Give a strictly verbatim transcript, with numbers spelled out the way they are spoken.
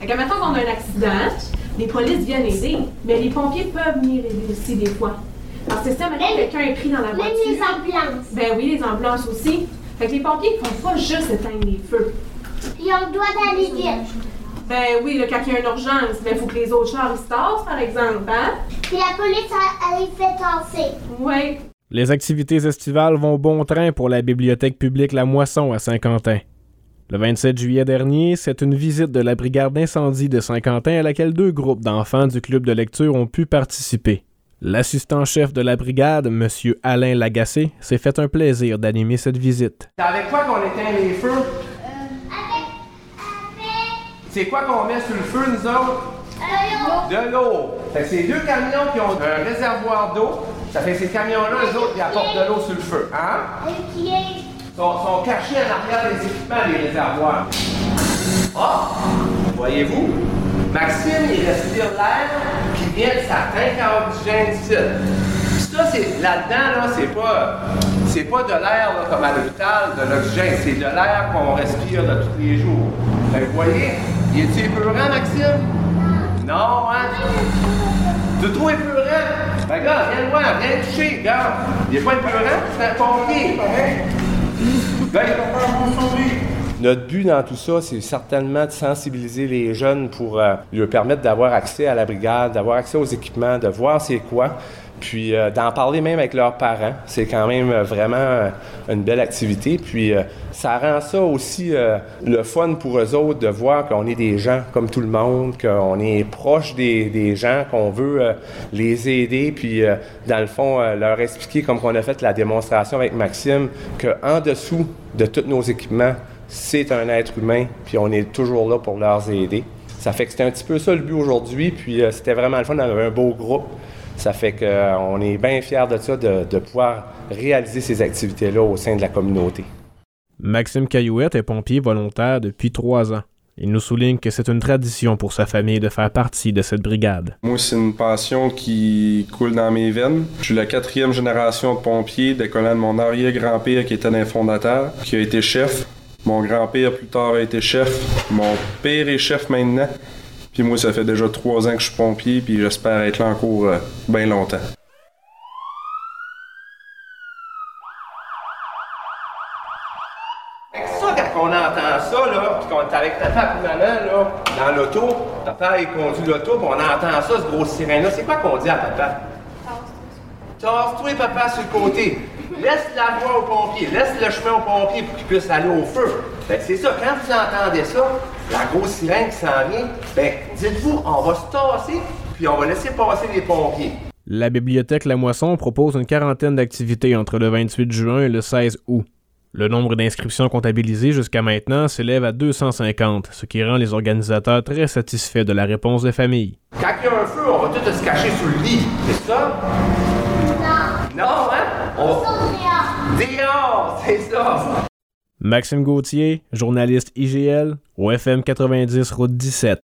Fait que, mettons qu'on a un accident, les polices viennent aider, mais les pompiers peuvent venir aider aussi des fois. Alors c'est ça, maintenant quelqu'un est pris dans la voiture. Même les ambulances. Ben oui, les ambulances aussi. Fait que les pompiers ne font pas juste éteindre les feux. Puis on doit aller vite. Ben oui, là, quand il y a une urgence, ben il faut que les autres chars ils se tassent, par exemple, hein? Puis la police, elle, elle les fait tasser. Oui. Les activités estivales vont bon train pour la bibliothèque publique La Moisson à Saint-Quentin. Le vingt-sept juillet dernier, c'est une visite de la brigade d'incendie de Saint-Quentin à laquelle deux groupes d'enfants du club de lecture ont pu participer. L'assistant-chef de la brigade, M. Alain Lagacé, s'est fait un plaisir d'animer cette visite. C'est avec quoi qu'on éteint les feux? Euh, avec, avec... C'est quoi qu'on met sur le feu, nous autres? Euh, De l'eau. Fait que c'est deux camions qui ont un réservoir d'eau. Ça fait que ces camions-là, eux autres, ils apportent de l'eau sur le feu. Hein? Et qui est... Ils sont, sont cachés en arrière des équipements, les réservoirs. Ah! Voyez-vous? Maxime, il respire l'air qui vient de sa tank à oxygène ici. Puis ça, c'est, là-dedans, là, c'est pas, c'est pas de l'air là, comme à l'hôpital, de l'oxygène. C'est de l'air qu'on respire là, tous les jours. Fait que vous voyez, il est-tu épeurant, Maxime? Non, hein? Tu le trouves épeurant? Ben, regarde, viens le voir, viens le toucher, regarde. Il est pas épeurant, c'est un pompier. Ben, il va faire un bon survie. Notre but dans tout ça, c'est certainement de sensibiliser les jeunes pour euh, leur permettre d'avoir accès à la brigade, d'avoir accès aux équipements, de voir c'est quoi, puis euh, d'en parler même avec leurs parents. C'est quand même euh, vraiment euh, une belle activité. Puis euh, ça rend ça aussi euh, le fun pour eux autres de voir qu'on est des gens comme tout le monde, qu'on est proche des, des gens, qu'on veut euh, les aider, puis euh, dans le fond, euh, leur expliquer, comme on a fait la démonstration avec Maxime, qu'en dessous de tous nos équipements, c'est un être humain, puis on est toujours là pour leur aider. Ça fait que c'était un petit peu ça le but aujourd'hui, puis euh, c'était vraiment le fun, on avait un beau groupe. Ça fait qu'on euh, est bien fiers de ça, de, de pouvoir réaliser ces activités-là au sein de la communauté. Maxime Caillouette est pompier volontaire depuis trois ans. Il nous souligne que c'est une tradition pour sa famille de faire partie de cette brigade. Moi, c'est une passion qui coule dans mes veines. Je suis la quatrième génération de pompiers, décollant de mon arrière-grand-père qui était un fondateur, qui a été chef. Mon grand-père, plus tard, a été chef. Mon père est chef maintenant. Puis moi, ça fait déjà trois ans que je suis pompier, puis j'espère être là encore euh, bien longtemps. Fait que ça, quand on entend ça, là, puis qu'on est avec papa et maman, là, dans l'auto, papa, il conduit l'auto, puis on entend ça, ce gros sirène-là, c'est quoi qu'on dit à papa? Tasse-toi, papa, sur le côté. Laisse la voie aux pompiers, laisse le chemin aux pompiers pour qu'ils puissent aller au feu. Fait que c'est ça, quand vous entendez ça, la grosse sirène qui s'en vient, ben, dites-vous, on va se tasser, puis on va laisser passer les pompiers. La bibliothèque La Moisson propose une quarantaine d'activités entre le vingt-huit juin et le seize août. Le nombre d'inscriptions comptabilisées jusqu'à maintenant s'élève à deux cent cinquante, ce qui rend les organisateurs très satisfaits de la réponse des familles. Quand il y a un feu, on va tous se cacher sous le lit, c'est ça? Non. Non, hein? On va... Dehors. Dehors, c'est ça! Maxime Gauthier, journaliste I G L, au F M quatre-vingt-dix, route dix-sept.